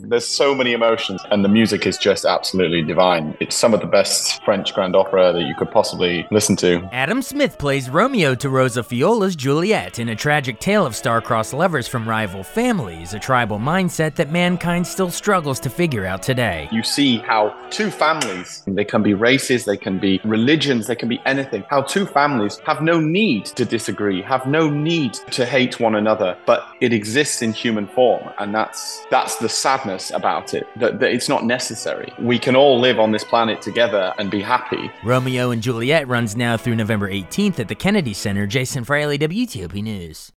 There's so many emotions, and the music is just absolutely divine. It's some of the best French grand opera that you could possibly listen to. Adam Smith plays Romeo to Rosa Fiola's Juliet in a tragic tale of star-crossed lovers from rival families, a tribal mindset that mankind still struggles to figure out today. You see how two families, they can be races, they can be religions, they can be anything, how two families have no need to disagree, have no need to hate one another, but it exists in human form, and that's the sadness about it, that it's not necessary. We can all live on this planet together and be happy. Romeo and Juliet runs now through November 18th at the Kennedy Center. Jason Fraley, WTOP News.